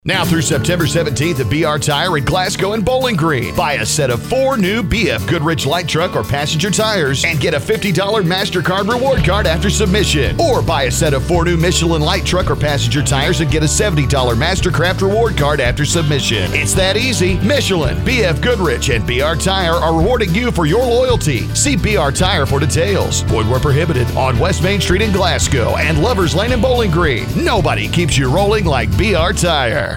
Now through September 17th at BR Tire at Glasgow and Bowling Green. Buy a set of 4 new BF Goodrich light truck or passenger tires and get a $50 MasterCard reward card after submission. Or buy a set of 4 new Michelin light truck or passenger tires and get a $70 Mastercraft reward card after submission. It's that easy. Michelin, BF Goodrich, and BR Tire are rewarding you for your loyalty. See BR Tire for details. Void where prohibited on West Main Street in Glasgow and Lovers Lane in Bowling Green. Nobody keeps you rolling like BR Tire.